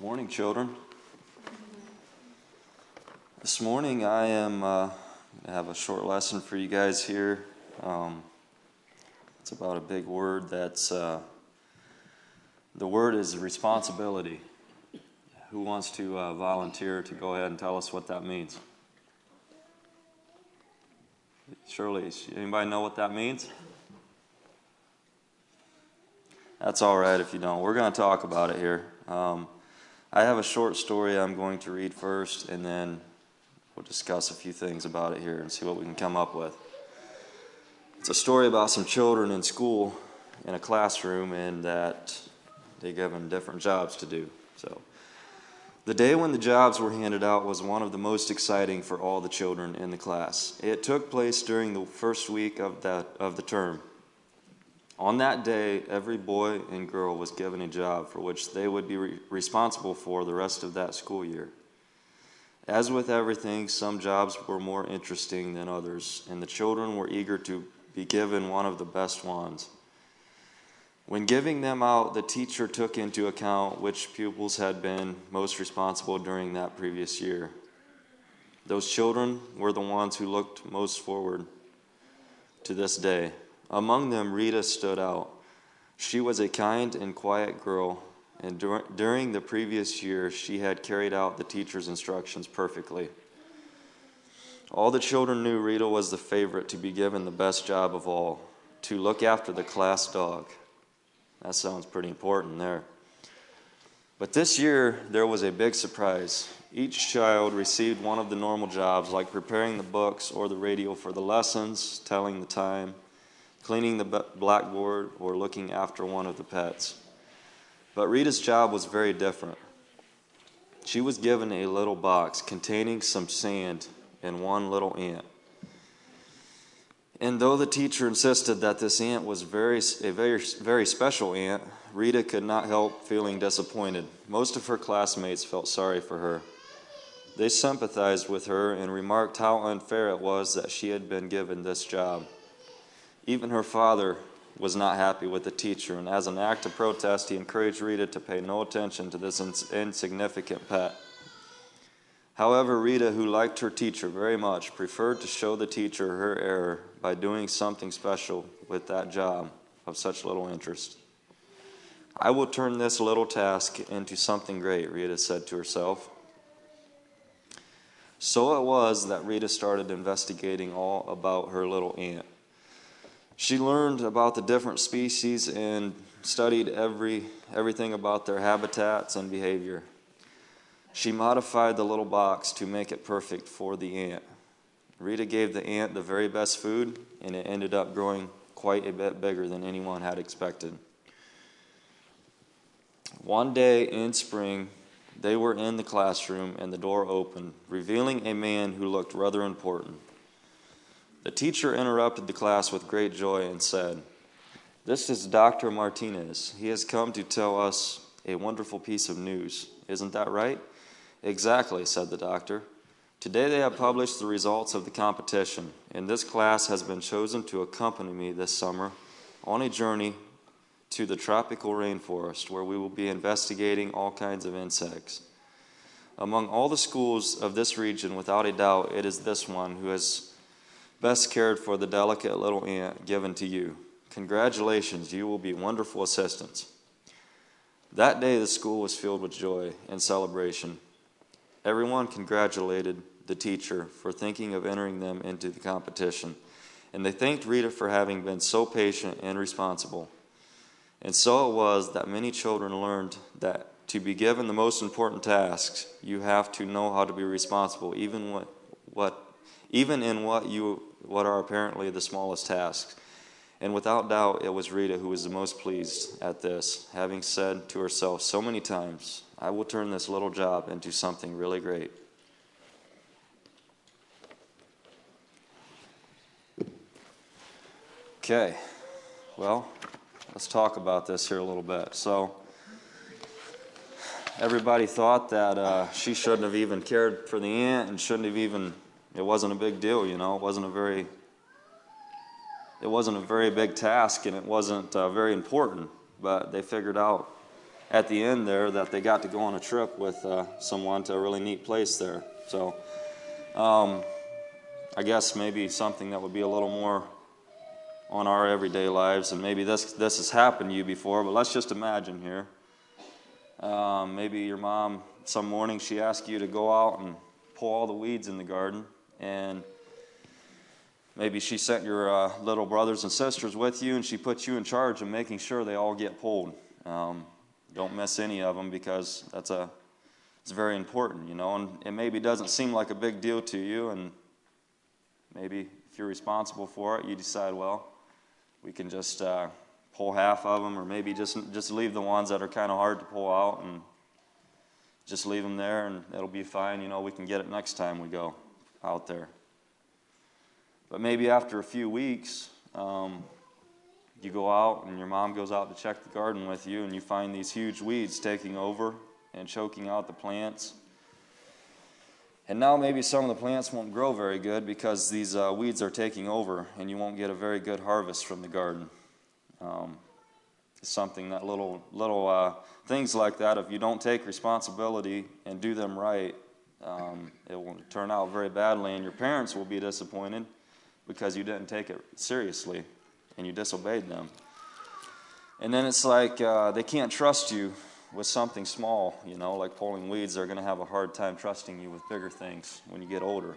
Morning, children. This morning I am going to have a short lesson for you guys here. It's about a big word the word is responsibility. Who wants to volunteer to go ahead and tell us what that means? Shirley, anybody know what that means? That's all right if you don't. We're going to talk about it here. I have a short story I'm going to read first, and then we'll discuss a few things about it here and see what we can come up with. It's a story about some children in school, in a classroom, and that they're given different jobs to do. So, the day when the jobs were handed out was one of the most exciting for all the children in the class. It took place during the first week of the term. On that day, every boy and girl was given a job for which they would be responsible for the rest of that school year. As with everything, some jobs were more interesting than others, and the children were eager to be given one of the best ones. When giving them out, the teacher took into account which pupils had been most responsible during that previous year. Those children were the ones who looked most forward to this day. Among them, Rita stood out. She was a kind and quiet girl, and during the previous year, she had carried out the teacher's instructions perfectly. All the children knew Rita was the favorite to be given the best job of all, to look after the class dog. That sounds pretty important there. But this year, there was a big surprise. Each child received one of the normal jobs, like preparing the books or the radio for the lessons, telling the time, cleaning the blackboard, or looking after one of the pets. But Rita's job was very different. She was given a little box containing some sand and one little ant. And though the teacher insisted that this ant was a very special ant, Rita could not help feeling disappointed. Most of her classmates felt sorry for her. They sympathized with her and remarked how unfair it was that she had been given this job. Even her father was not happy with the teacher, and as an act of protest, he encouraged Rita to pay no attention to this insignificant pet. However, Rita, who liked her teacher very much, preferred to show the teacher her error by doing something special with that job of such little interest. "I will turn this little task into something great," Rita said to herself. So it was that Rita started investigating all about her little ant. She learned about the different species and studied everything about their habitats and behavior. She modified the little box to make it perfect for the ant. Rita gave the ant the very best food, and it ended up growing quite a bit bigger than anyone had expected. One day in spring, they were in the classroom, and the door opened, revealing a man who looked rather important. The teacher interrupted the class with great joy and said, "This is Dr. Martinez. He has come to tell us a wonderful piece of news. Isn't that right?" "Exactly," said the doctor. "Today they have published the results of the competition, and this class has been chosen to accompany me this summer on a journey to the tropical rainforest, where we will be investigating all kinds of insects. Among all the schools of this region, without a doubt, it is this one who has best cared for the delicate little ant given to you. Congratulations, you will be wonderful assistants." That day the school was filled with joy and celebration. Everyone congratulated the teacher for thinking of entering them into the competition, and they thanked Rita for having been so patient and responsible. And so it was that many children learned that to be given the most important tasks, you have to know how to be responsible, even in what are apparently the smallest tasks. And without doubt, it was Rita who was the most pleased at this, having said to herself so many times, "I will turn this little job into something really great." Okay, well, let's talk about this here a little bit. So, everybody thought that she shouldn't have even cared for the ant and shouldn't have even, it wasn't a big deal, you know, it wasn't a very big task, and it wasn't very important, but they figured out at the end there that they got to go on a trip with someone to a really neat place there. So I guess maybe something that would be a little more on our everyday lives, and maybe this has happened to you before, but let's just imagine here. Maybe your mom, some morning, she asked you to go out and pull all the weeds in the garden, and maybe she sent your little brothers and sisters with you, and she put you in charge of making sure they all get pulled. Don't miss any of them, because it's very important, you know, and it maybe doesn't seem like a big deal to you, and maybe if you're responsible for it, you decide, well, we can just pull half of them, or maybe just leave the ones that are kind of hard to pull out and just leave them there, and it'll be fine. You know, we can get it next time we go out there. But maybe after a few weeks, you go out and your mom goes out to check the garden with you, and you find these huge weeds taking over and choking out the plants. And now maybe some of the plants won't grow very good because these weeds are taking over, and you won't get a very good harvest from the garden. It's something that little things like that, if you don't take responsibility and do them right, it will turn out very badly, and your parents will be disappointed because you didn't take it seriously and you disobeyed them. And then it's like they can't trust you with something small, you know, like pulling weeds. They're going to have a hard time trusting you with bigger things when you get older.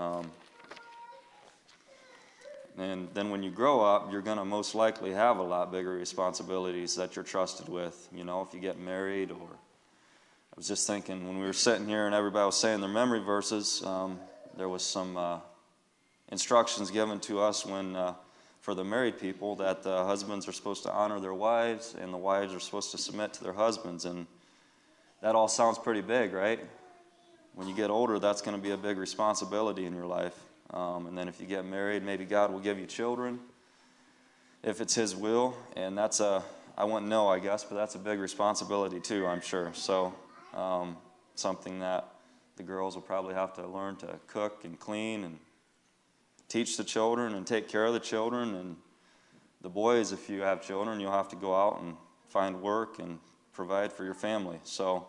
And then when you grow up, you're going to most likely have a lot bigger responsibilities that you're trusted with. You know, if you get married, or I was just thinking when we were sitting here and everybody was saying their memory verses, there was some instructions given to us when for the married people that the husbands are supposed to honor their wives and the wives are supposed to submit to their husbands. And that all sounds pretty big, right? When you get older, that's going to be a big responsibility in your life. And then if you get married, maybe God will give you children if it's His will. And that's I wouldn't know, I guess, but that's a big responsibility too, I'm sure. So something that the girls will probably have to learn to cook and clean and teach the children and take care of the children. And the boys, if you have children, you'll have to go out and find work and provide for your family. So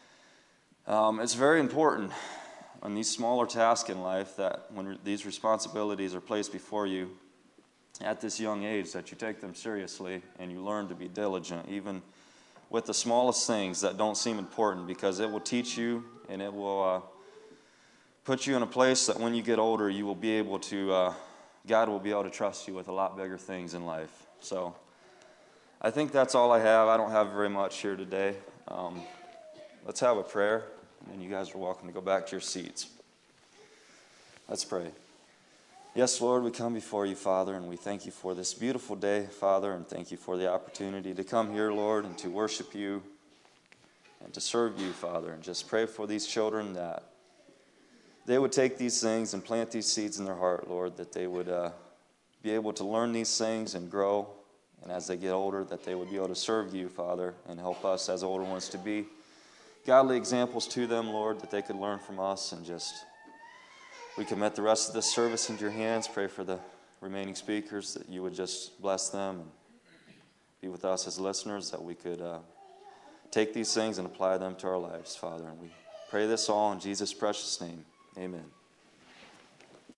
it's very important on these smaller tasks in life that when these responsibilities are placed before you at this young age, that you take them seriously and you learn to be diligent, even with the smallest things that don't seem important, because it will teach you and it will put you in a place that when you get older, you will be able to, God will be able to trust you with a lot bigger things in life. So I think that's all I have. I don't have very much here today. Let's have a prayer, and then you guys are welcome to go back to your seats. Let's pray. Yes, Lord, we come before you, Father, and we thank you for this beautiful day, Father, and thank you for the opportunity to come here, Lord, and to worship you and to serve you, Father, and just pray for these children that they would take these things and plant these seeds in their heart, Lord, that they would be able to learn these things and grow, and as they get older, that they would be able to serve you, Father, and help us as older ones to be godly examples to them, Lord, that they could learn from us. And just, we commit the rest of this service into your hands. Pray for the remaining speakers, that you would just bless them and be with us as listeners, that we could take these things and apply them to our lives, Father. And we pray this all in Jesus' precious name. Amen.